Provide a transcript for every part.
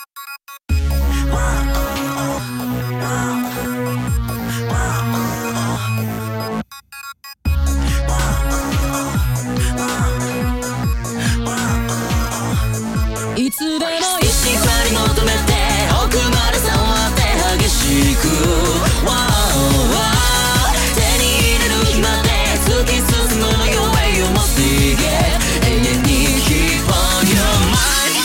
いつでも一心さに求めて奥まで触って激しく手に入れる日まで突き進むのよ Way you must be it 永遠に Keep on your mind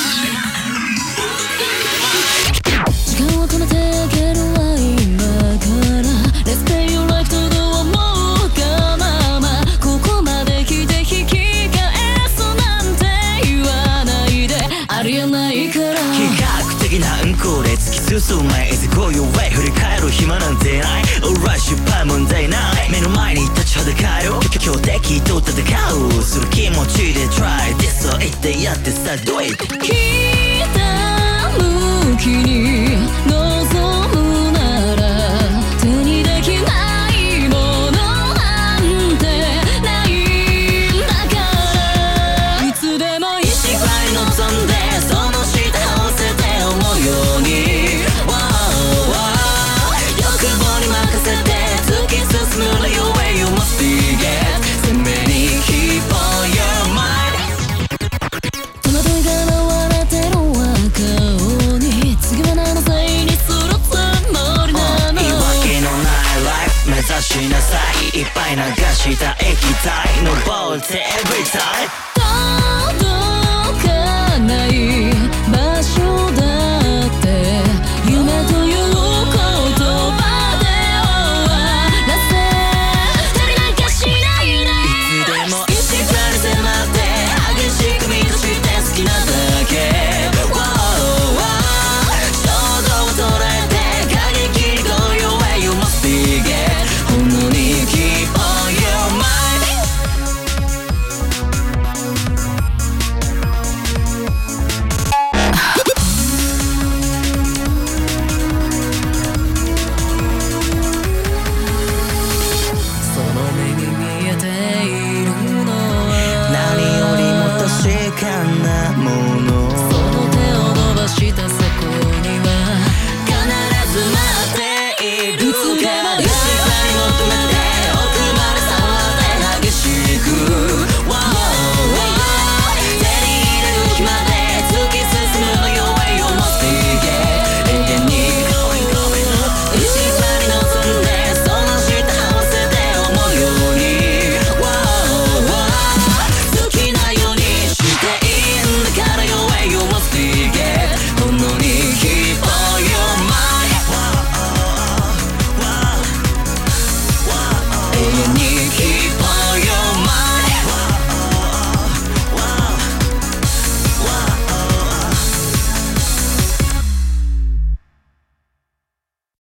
時間を止めてあげるわ今から Let's stay your life to the 思うがままここまで来て引き返すなんて言わないでありえないから非科学的な運行で突き進む前 Is it go your way 振り返る暇なんてない Alright 失敗問題ない目の前に立ちはだかる強敵と戦うする気持ちで Try this そう言ってやってさ Do it